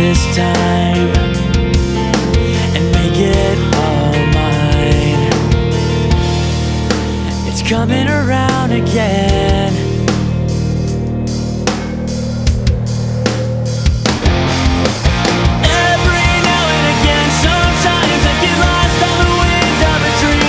this time and make it all mine. It's coming around again.